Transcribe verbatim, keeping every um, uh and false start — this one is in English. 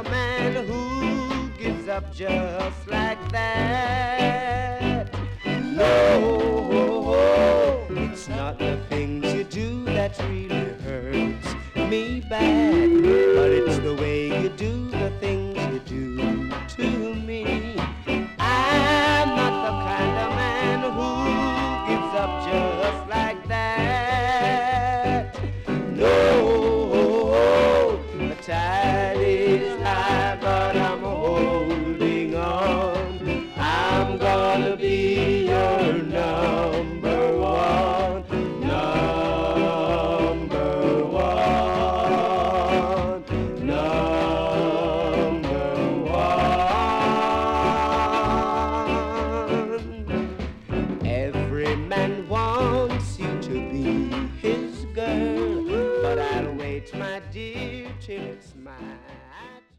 of man who gives up just like that. No, it's not the things you do that really hurts me bad, but it's the way you do the things you do to me. I'm not the kind of man who gives up just like that. No, the tide is high, but I'm holding on. I'm gonna be your number one, number one, number one. Every man wants you to be his girl, but I'll wait, my dear, till it's my